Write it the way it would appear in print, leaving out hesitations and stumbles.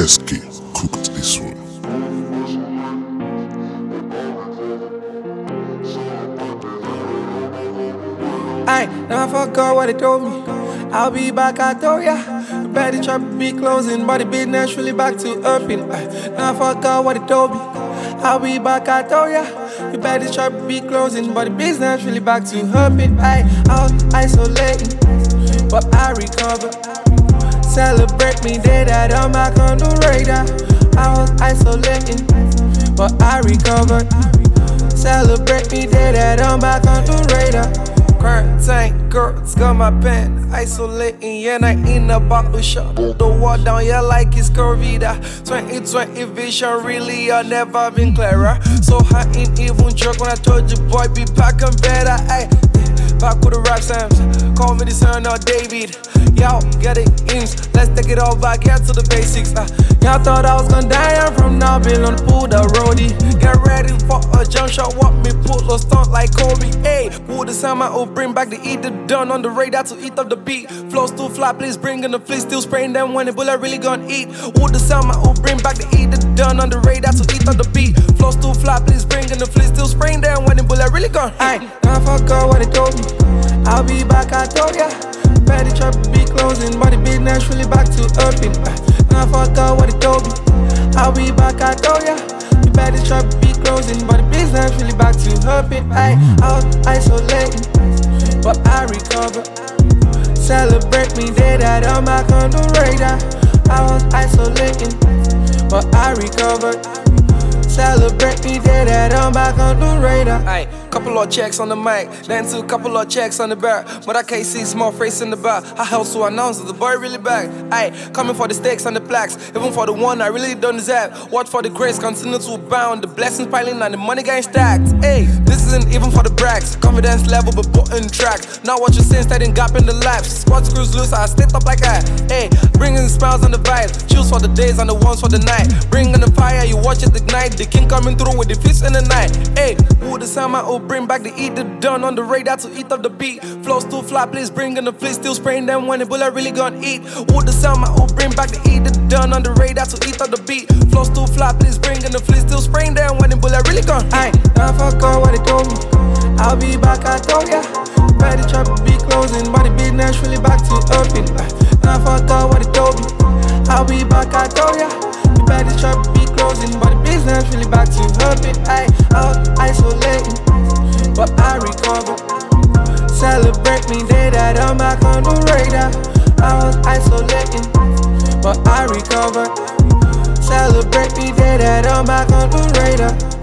SK cooked this one. I never forgot what they told me. I'll be back, I told ya. The better shop be closing, but the business really back to open. I never forgot what they told me. I'll be back, I told ya. The better shop be closing, but the business really back to open. I was isolating, but I recover. Celebrate me day that I'm back on the radar. I was isolating, but I recovered. Celebrate me day that I'm back on the radar. Quarantine, girls got my pen. Isolating, yeah, I in a bottle shop. The wall down, yeah, like it's Corvida. 2020 vision, really, I never been clearer. So I ain't even joke when I told you, boy, be packing better. Ay, back with the rap Sams. Call me the son of David. Y'all get it, Eames. Let's take it all back here to the basics. Y'all thought I was gonna die, I'm from now, Bill on the pool, the roadie. Get ready for a jump shot, walk me, pull a stunt like Kobe. Hey, who the summer will bring back the eat the done on the radar to eat up the beat. Flows too fly, please bring in the fleet, still spraying them when the bullet really gonna eat. Who the summer will bring back the eat the done on the radar to eat up the beat. Flows too fly, please bring in the fleet, still spraying them when the bullet really gonna eat. I forgot what they told me. I'll be back, I told ya. Better shop be closing, but the business really back to open. I forgot what they told me. I'll be back, I told ya. The better shop be closing, but the business really back to open. I was isolating, but I recover. Celebrate me day that I'm back on the radar. I was isolating, but I recovered. Celebrate me day that I'm back on the radar. Ay, couple of checks on the mic, then two couple of checks on the back. But I can't see small face in the back. I help to announce that the boy really back. Ay, coming for the stakes and the plaques, even for the one I really don't deserve. Watch for the grace, continue to abound. The blessings piling and the money getting stacked. Hey, this isn't even for the brags. Confidence level but button track. Now what you saying, starting gap in the laps. Squad screws loose, I step up like that. Hey, bringing smiles on the vibe. Choose for the days and the ones for the night. Bringing the fire, you watch it ignite. The king coming through with the fist in the night. Hey, who the summer will bring back the eat the done on the radar to eat up the beat. Flows too fly, please bring in the fleet, still spraying them when the bullet really gonna eat. Who the summer will bring back the eat the done on the radar to eat up the beat. Flows too fly, please bring in the fleet, still spraying them when the bullet really gonna eat. I forgot what they told me. I'll be back, I told ya. Better shop be closing, but the business really back to open. I forgot what they told me. I'll be back, I told ya. The better shop be closing, but the business really back to open. I was isolating, but I recovered. Celebrate me day that I'm back on the radar. I was isolating, but I recovered. Celebrate me day that I'm back on the radar.